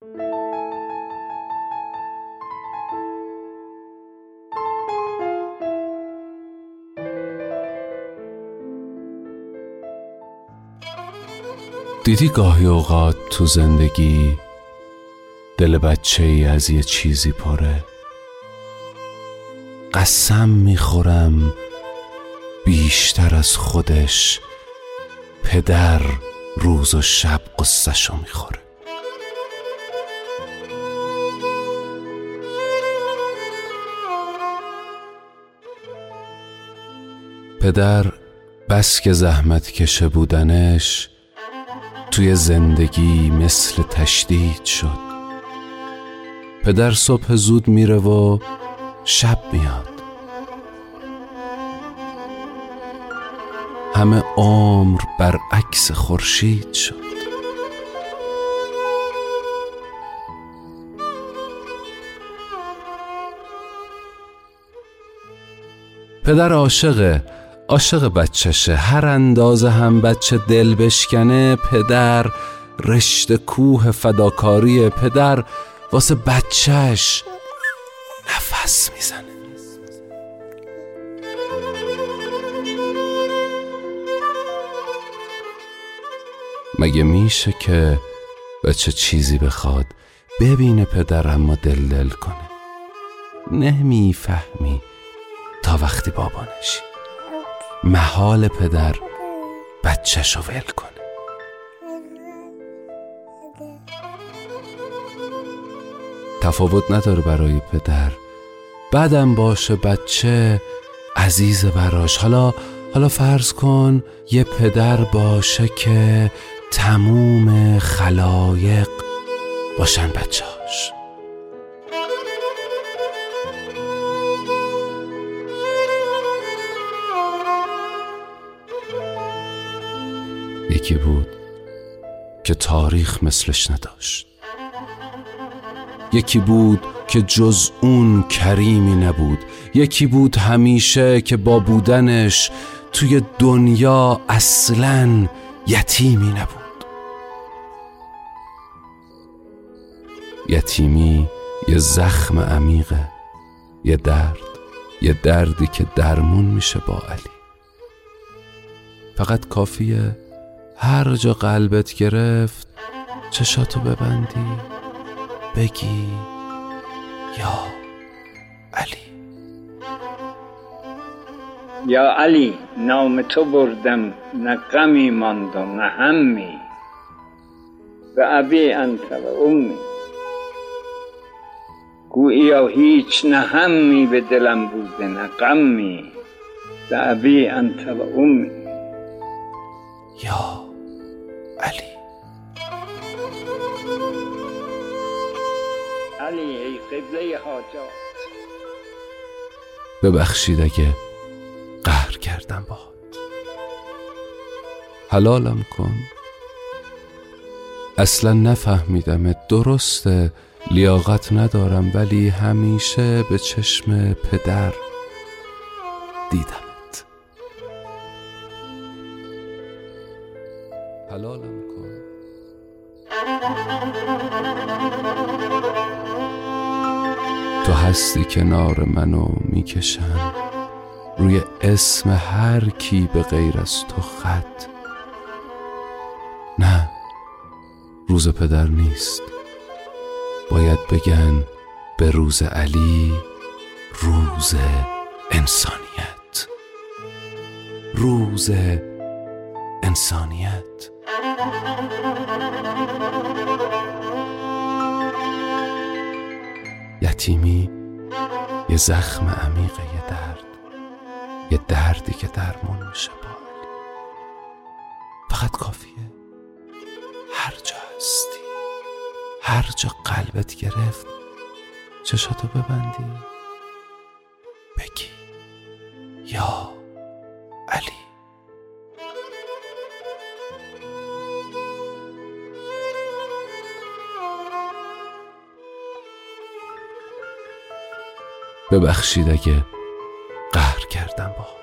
دیدی گاهی اوقات تو زندگی دل بچه‌ای از یه چیزی پره؟ قسم میخورم بیشتر از خودش پدر روز و شب قصه‌شو میخوره. پدر بس که زحمت کشه بودنش توی زندگی مثل تشدید شد. پدر صبح زود میره و شب میاد. همه عمر برعکس خورشید شد. پدر عاشق بچهشه. هر اندازه هم بچه دل بشکنه، پدر رشته کوه فداکاری. پدر واسه بچهش نفس میزنه. مگه میشه که بچه چیزی بخواد ببینه پدر اما دل کنه؟ نمیفهمی تا وقتی بابا نشی. محال پدر بچه‌شو ول کنه. تفاوت نداره برای پدر. بعدم باشه بچه عزیز براش. حالا فرض کن یه پدر باشه که تموم خلایق باشن بچه‌هاش. یکی بود که تاریخ مثلش نداشت. یکی بود که جز اون کریمی نبود. یکی بود همیشه که با بودنش توی دنیا اصلاً یتیمی نبود. یتیمی یه زخم عمیقه، یه دردی که درمون میشه با علی. فقط کافیه هر جا قلبت گرفت چشاتو ببندی بگی یا علی. یا علی، نام تو بردم، نه غمی ماند و نه همی، به ابی انت و امی. گوییا هیچ نه همی به دلم بوده نه غمی، به ابی انت و امی. یا علی. علی ای قبله حاجات، ببخشید اگه قهر کردم باهات. حلالم کن. اصلا نفهمیدم. درسته لیاقت ندارم، ولی همیشه به چشم پدر دیدمت. حلالم کن. تو هستی کنار منو میکشم روی اسم هر کی به غیر از تو خط. نه، روز پدر نیست. باید بگن به روز علی روز انسانیت. روز انسانیت. یتیمی یه زخم عمیقه، یه دردی که درمون میشه با علی. فقط کافیه هر جا هستی، هر جا قلبت گرفت چشاتو ببندی بگی یا علی. ببخشید اگه قهر کردم باهات.